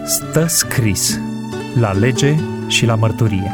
Stă scris la lege și la mărturie.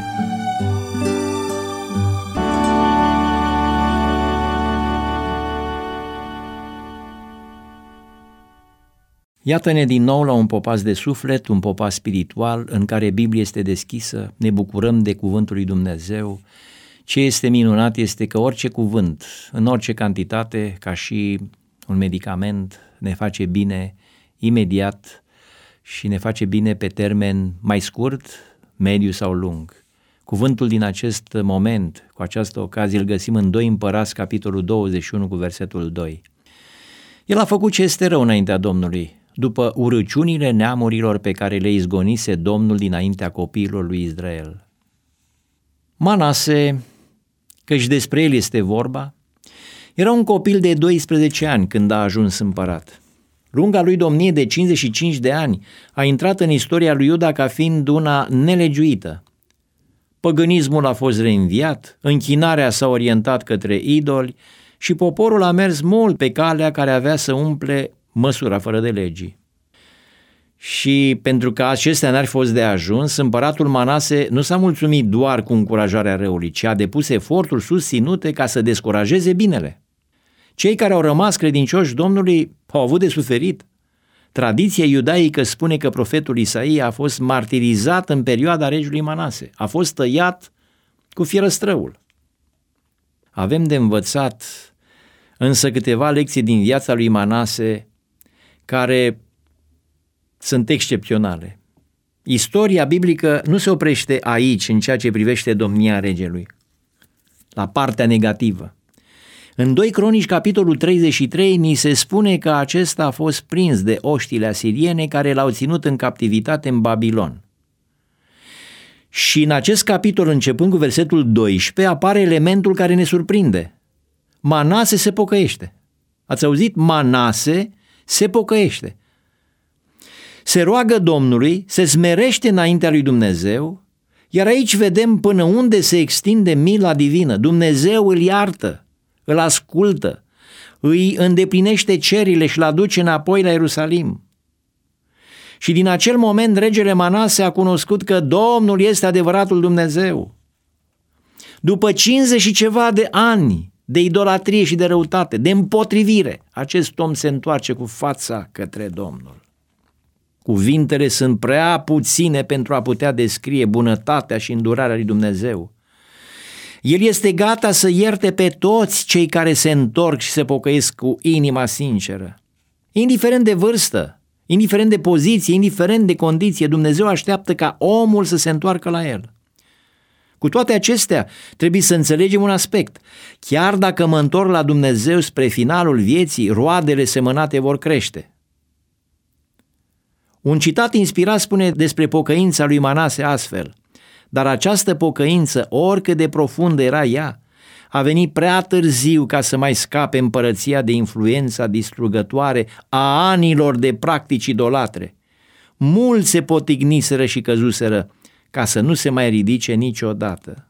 Iată-ne din nou la un popas de suflet, un popas spiritual în care Biblia este deschisă, ne bucurăm de cuvântul lui Dumnezeu. Ce este minunat este că orice cuvânt, în orice cantitate, ca și un medicament, ne face bine imediat și ne face bine pe termen mai scurt, mediu sau lung. Cuvântul din acest moment, cu această ocazie, îl găsim în 2 Împărați, capitolul 21, cu versetul 2. El a făcut ce este rău înaintea Domnului, după urăciunile neamurilor pe care le izgonise Domnul dinaintea copiilor lui Israel. Manase, căci despre el este vorba, era un copil de 12 ani când a ajuns împărat. Lunga lui domnie de 55 de ani a intrat în istoria lui Iuda ca fiind una nelegiuită. Păgânismul a fost reînviat, închinarea s-a orientat către idoli și poporul a mers mult pe calea care avea să umple măsura fără de legii. Și pentru că acestea n-ar fi fost de ajuns, împăratul Manase nu s-a mulțumit doar cu încurajarea răului, ci a depus eforturi susținute ca să descurajeze binele. Cei care au rămas credincioși Domnului au avut de suferit. Tradiția iudaică spune că profetul Isaia a fost martirizat în perioada regelui Manase, a fost tăiat cu fierăstrăul. Avem de învățat însă câteva lecții din viața lui Manase care sunt excepționale. Istoria biblică nu se oprește aici în ceea ce privește domnia regelui, la partea negativă. În 2 Cronici, capitolul 33, ni se spune că acesta a fost prins de oștile asiriene care l-au ținut în captivitate în Babilon. Și în acest capitol, începând cu versetul 12, apare elementul care ne surprinde. Manase se pocăiește. Ați auzit? Manase se pocăiește. Se roagă Domnului, se smerește înaintea lui Dumnezeu, iar aici vedem până unde se extinde mila divină. Dumnezeu îl iartă, îl ascultă, îi îndeplinește cerile și îl aduce înapoi la Ierusalim. Și din acel moment regele Manase a cunoscut că Domnul este adevăratul Dumnezeu. După 50 și ceva de ani de idolatrie și de răutate, de împotrivire, acest om se întoarce cu fața către Domnul. Cuvintele sunt prea puține pentru a putea descrie bunătatea și îndurarea lui Dumnezeu. El este gata să ierte pe toți cei care se întorc și se pocăiesc cu inima sinceră. Indiferent de vârstă, indiferent de poziție, indiferent de condiție, Dumnezeu așteaptă ca omul să se întoarcă la el. Cu toate acestea, trebuie să înțelegem un aspect. Chiar dacă mă întorc la Dumnezeu spre finalul vieții, roadele semănate vor crește. Un citat inspirat spune despre pocăința lui Manase astfel: dar această pocăință, oricât de profundă era ea, a venit prea târziu ca să mai scape împărăția de influența distrugătoare a anilor de practici idolatre. Mulți se potigniseră și căzuseră ca să nu se mai ridice niciodată.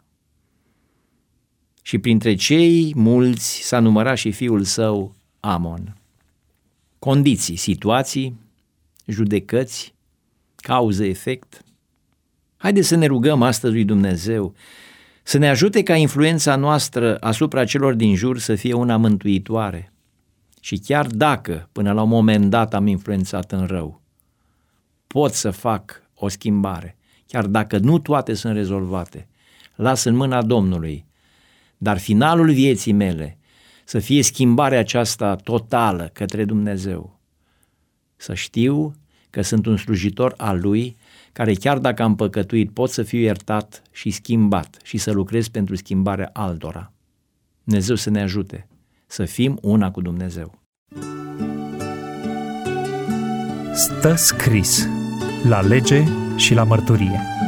Și printre cei mulți s-a numărat și fiul său Amon. Condiții, situații, judecăți, cauză-efect. Haideți să ne rugăm astăzi lui Dumnezeu să ne ajute ca influența noastră asupra celor din jur să fie una mântuitoare. Și chiar dacă până la un moment dat am influențat în rău, pot să fac o schimbare, chiar dacă nu toate sunt rezolvate, las în mâna Domnului, dar finalul vieții mele să fie schimbarea aceasta totală către Dumnezeu. Să știu că sunt un slujitor al Lui, care chiar dacă am păcătuit pot să fiu iertat și schimbat și să lucrez pentru schimbarea altora. Dumnezeu să ne ajute să fim una cu Dumnezeu. Stă scris la lege și la mărturie.